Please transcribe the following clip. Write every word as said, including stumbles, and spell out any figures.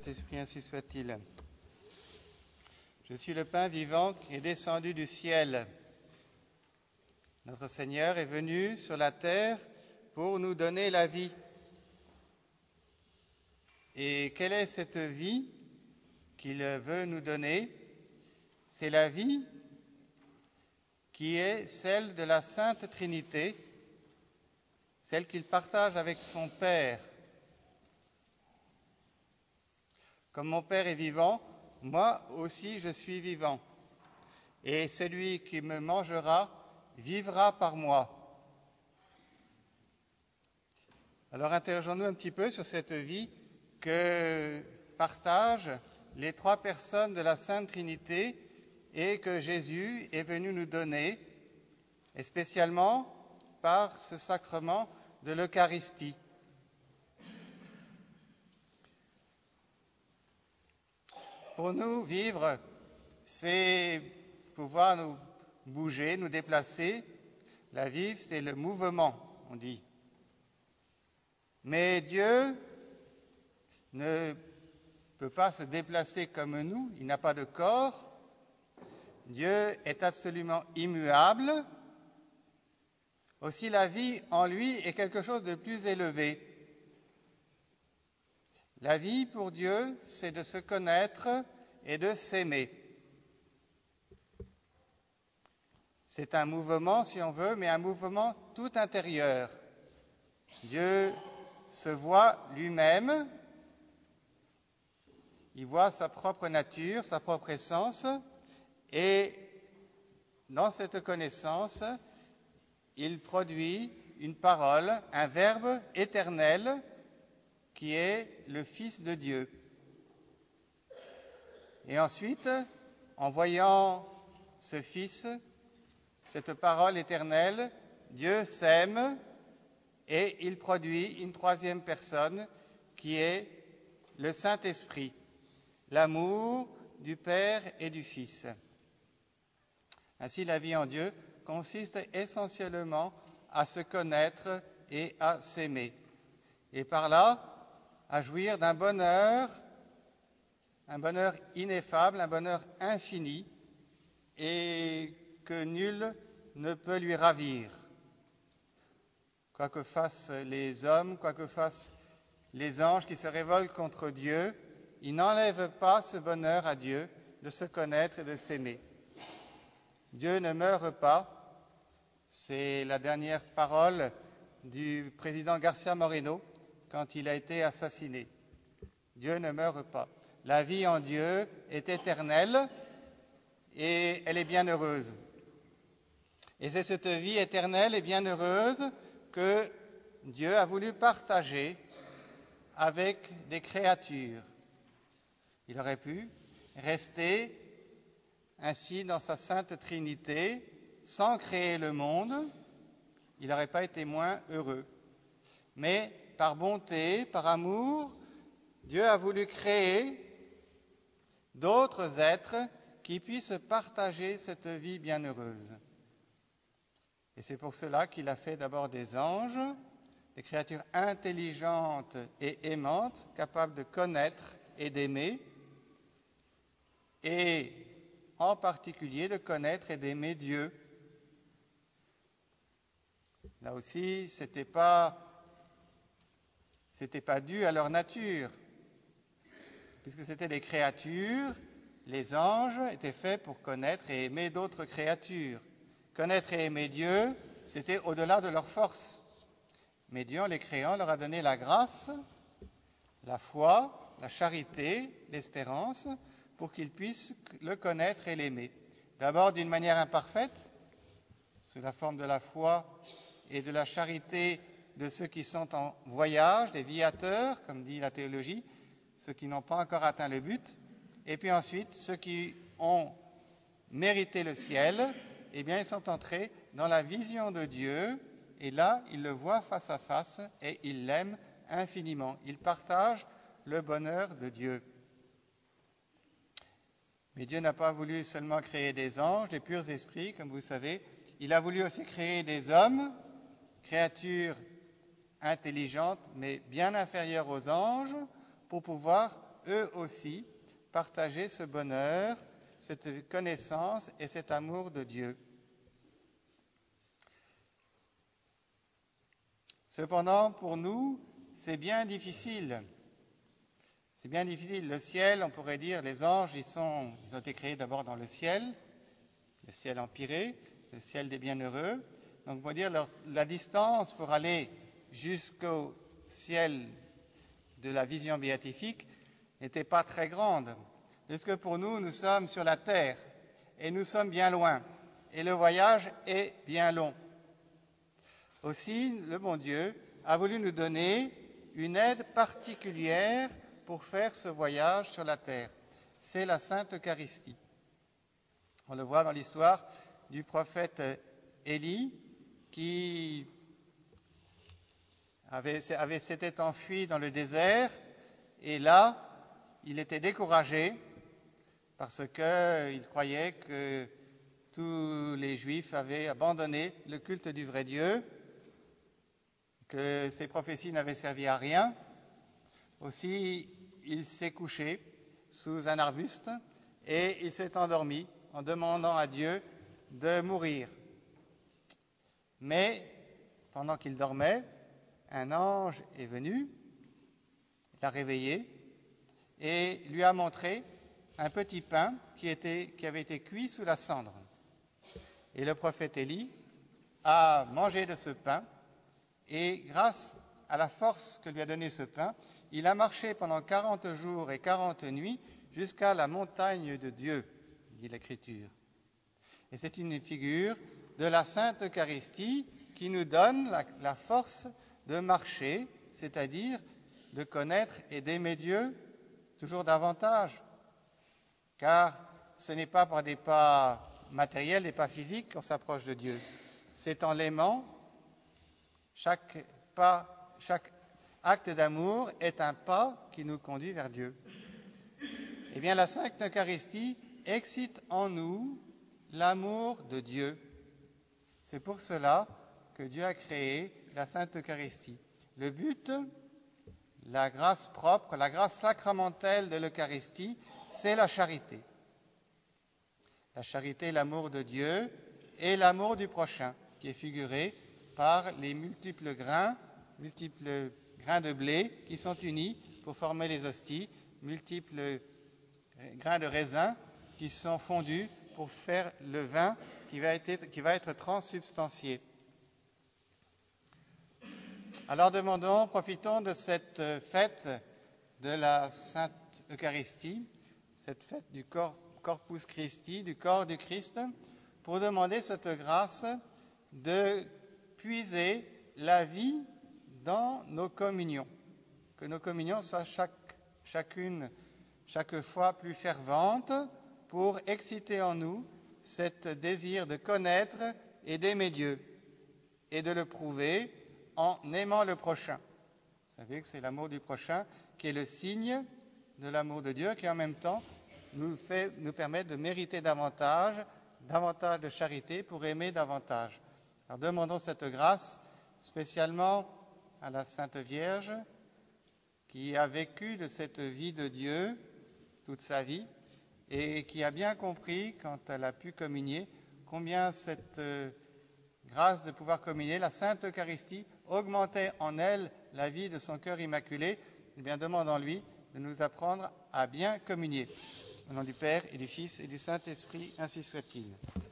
Saint-Esprit, ainsi soit-il. Je suis le pain vivant qui est descendu du ciel. Notre Seigneur est venu sur la terre pour nous donner la vie. Et quelle est cette vie qu'il veut nous donner? C'est la vie qui est celle de la Sainte Trinité, celle qu'il partage avec son Père. Comme mon Père est vivant, moi aussi je suis vivant. Et celui qui me mangera vivra par moi. Alors interrogeons-nous un petit peu sur cette vie que partagent les trois personnes de la Sainte Trinité et que Jésus est venu nous donner, et spécialement par ce sacrement de l'Eucharistie. Pour nous, vivre, c'est pouvoir nous bouger, nous déplacer. La vie, c'est le mouvement, on dit. Mais Dieu ne peut pas se déplacer comme nous, il n'a pas de corps. Dieu est absolument immuable. Aussi, la vie en lui est quelque chose de plus élevé. La vie pour Dieu, c'est de se connaître et de s'aimer. C'est un mouvement, si on veut, mais un mouvement tout intérieur. Dieu se voit lui-même, il voit sa propre nature, sa propre essence, et dans cette connaissance, il produit une parole, un verbe éternel, qui est le Fils de Dieu. Et ensuite, en voyant ce Fils, cette parole éternelle, Dieu s'aime et il produit une troisième personne qui est le Saint-Esprit, l'amour du Père et du Fils. Ainsi, la vie en Dieu consiste essentiellement à se connaître et à s'aimer. Et par là, à jouir d'un bonheur, un bonheur ineffable, un bonheur infini, et que nul ne peut lui ravir. Quoi que fassent les hommes, quoi que fassent les anges qui se révoltent contre Dieu, ils n'enlèvent pas ce bonheur à Dieu de se connaître et de s'aimer. Dieu ne meurt pas, c'est la dernière parole du président Garcia Moreno quand il a été assassiné. Dieu ne meurt pas. La vie en Dieu est éternelle et elle est bienheureuse. Et c'est cette vie éternelle et bienheureuse que Dieu a voulu partager avec des créatures. Il aurait pu rester ainsi dans sa Sainte Trinité sans créer le monde, il n'aurait pas été moins heureux. Mais par bonté, par amour, Dieu a voulu créer d'autres êtres qui puissent partager cette vie bienheureuse. Et c'est pour cela qu'il a fait d'abord des anges, des créatures intelligentes et aimantes, capables de connaître et d'aimer, et en particulier de connaître et d'aimer Dieu. Là aussi, ce n'était pas, c'était pas dû à leur nature, puisque c'était des créatures, les anges étaient faits pour connaître et aimer d'autres créatures. Connaître et aimer Dieu, c'était au-delà de leur force. Mais Dieu, en les créant, leur a donné la grâce, la foi, la charité, l'espérance, pour qu'ils puissent le connaître et l'aimer. D'abord d'une manière imparfaite, sous la forme de la foi et de la charité de ceux qui sont en voyage, des viateurs, comme dit la théologie, ceux qui n'ont pas encore atteint le but, et puis ensuite, ceux qui ont mérité le ciel, eh bien, ils sont entrés dans la vision de Dieu, et là, ils le voient face à face, et ils l'aiment infiniment. Ils partagent le bonheur de Dieu. Mais Dieu n'a pas voulu seulement créer des anges, des purs esprits, comme vous savez, il a voulu aussi créer des hommes, créatures intelligentes, mais bien inférieures aux anges, pour pouvoir eux aussi, partager ce bonheur, cette connaissance et cet amour de Dieu. Cependant, pour nous, c'est bien difficile. C'est bien difficile. Le ciel, on pourrait dire, les anges, ils, sont, ils ont été créés d'abord dans le ciel, le ciel empyré, le ciel des bienheureux. Donc, on peut dire, leur, la distance pour aller jusqu'au ciel de la vision béatifique n'était pas très grande. Parce que pour nous, nous sommes sur la terre et nous sommes bien loin. Et le voyage est bien long. Aussi, le bon Dieu a voulu nous donner une aide particulière pour faire ce voyage sur la terre. C'est la Sainte Eucharistie. On le voit dans l'histoire du prophète Élie qui avait, avait, s'était enfui dans le désert et là, il était découragé parce qu'il croyait que tous les Juifs avaient abandonné le culte du vrai Dieu, que ses prophéties n'avaient servi à rien. Aussi, il s'est couché sous un arbuste et il s'est endormi en demandant à Dieu de mourir. Mais, pendant qu'il dormait, un ange est venu, l'a réveillé et lui a montré un petit pain qui, était, qui avait été cuit sous la cendre. Et le prophète Élie a mangé de ce pain et grâce à la force que lui a donné ce pain, il a marché pendant quarante jours et quarante nuits jusqu'à la montagne de Dieu, dit l'Écriture. Et c'est une figure de la Sainte Eucharistie qui nous donne la, la force de marcher, c'est-à-dire de connaître et d'aimer Dieu toujours davantage. Car ce n'est pas par des pas matériels, des pas physiques qu'on s'approche de Dieu. C'est en l'aimant. Chaque pas, chaque acte d'amour est un pas qui nous conduit vers Dieu. Eh bien, la Sainte Eucharistie excite en nous l'amour de Dieu. C'est pour cela que Dieu a créé la Sainte Eucharistie. Le but, la grâce propre, la grâce sacramentelle de l'Eucharistie, c'est la charité. La charité, l'amour de Dieu et l'amour du prochain, qui est figuré par les multiples grains, multiples grains de blé qui sont unis pour former les hosties, multiples grains de raisin qui sont fondus pour faire le vin qui va être, qui va être transsubstantié. Alors demandons, profitons de cette fête de la Sainte Eucharistie, cette fête du corps, Corpus Christi, du corps du Christ, pour demander cette grâce de puiser la vie dans nos communions, que nos communions soient chaque, chacune, chaque fois plus ferventes pour exciter en nous cet désir de connaître et d'aimer Dieu et de le prouver en aimant le prochain. Vous savez que c'est l'amour du prochain qui est le signe de l'amour de Dieu, qui en même temps nous, fait, nous permet de mériter davantage, davantage de charité pour aimer davantage. Alors demandons cette grâce spécialement à la Sainte Vierge qui a vécu de cette vie de Dieu toute sa vie et qui a bien compris, quand elle a pu communier, combien cette euh, grâce de pouvoir communier, la Sainte Eucharistie, augmentait en elle la vie de son cœur immaculé. Eh bien, demandons-lui de nous apprendre à bien communier. Au nom du Père et du Fils et du Saint-Esprit, ainsi soit-il.